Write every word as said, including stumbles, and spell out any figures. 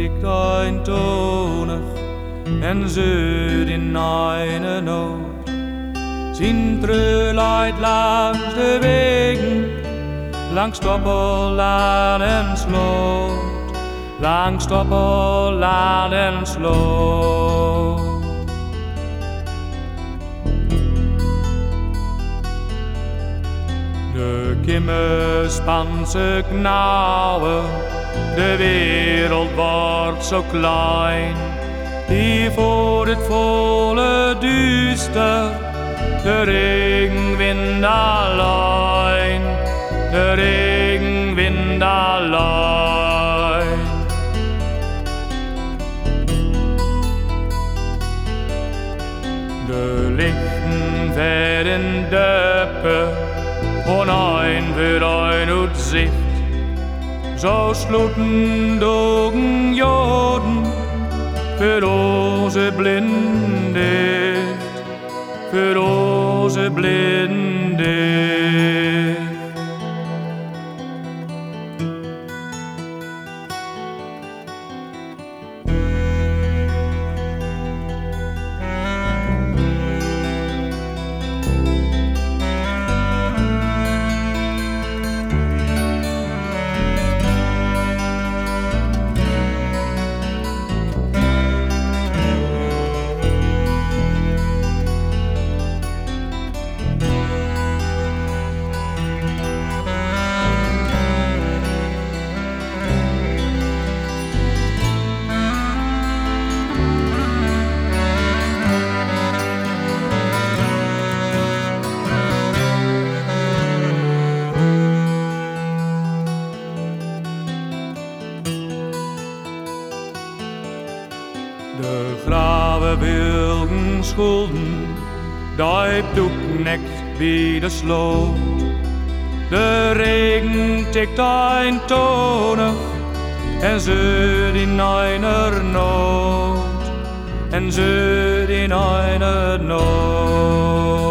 tikt eentonig en zuid in eine noot. Zijn treu leidt langs de wegen, langs stoppellaan en sloot, langs stoppellaan en sloot. De kimme Spaanse knauwen, de wereld wordt zo klein, die voor het volle duister, de regenwind alleen, de regenwind alleen. De lichten werden döppen, von ein für ein und Sicht, so schlutten dogen Joden für onze Blindheit, für onze Blindheit. De graven wilden schulden, duipt ook nekt bij de sloot. De regen tikt eentonig en zuid in einer nood, en zuid in einer nood.